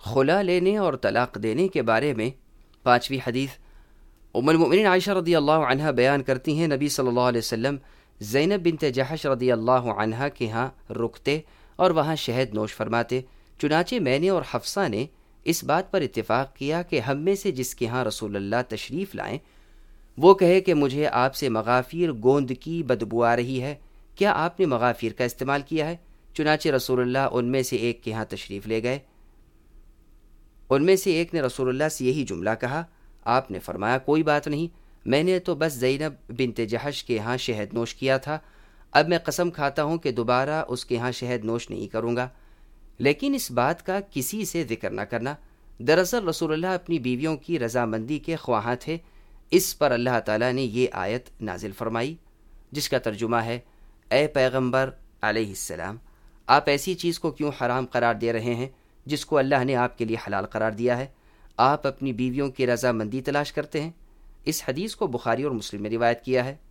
خلا لینے اور طلاق دینے کے بارے میں 5ویں حدیث ام المؤمنین عائشہ رضی اللہ عنہا بیان کرتی ہیں، نبی صلی اللہ علیہ وسلم زینب بنت جحش رضی اللہ عنہا کے ہاں رکتے اور وہاں شہد نوش فرماتے، چنانچہ میں نے اور حفصہ نے اس بات پر اتفاق کیا کہ ہم میں سے جس کے ہاں رسول اللہ تشریف لائیں وہ کہے کہ مجھے آپ سے مغافیر گوند کی بدبو آ رہی ہے، کیا آپ نے مغافیر کا استعمال کیا ہے؟ چنانچہ رسول اللہ ان میں سے ایک کے ہاں تشریف لے گئے، ان میں سے ایک نے رسول اللہ سے یہی جملہ کہا، آپ نے فرمایا کوئی بات نہیں، میں نے تو بس زینب بنت جحش کے ہاں شہد نوش کیا تھا، اب میں قسم کھاتا ہوں کہ دوبارہ اس کے ہاں شہد نوش نہیں کروں گا، لیکن اس بات کا کسی سے ذکر نہ کرنا۔ دراصل رسول اللہ اپنی بیویوں کی رضامندی کے خواہاں تھے۔ اس پر اللہ تعالیٰ نے یہ آیت نازل فرمائی جس کا ترجمہ ہے، اے پیغمبر علیہ السلام، آپ ایسی چیز کو کیوں حرام قرار دے رہے ہیں جس کو اللہ نے آپ کے لیے حلال قرار دیا ہے؟ آپ اپنی بیویوں کی رضامندی تلاش کرتے ہیں۔ اس حدیث کو بخاری اور مسلم میں روایت کیا ہے۔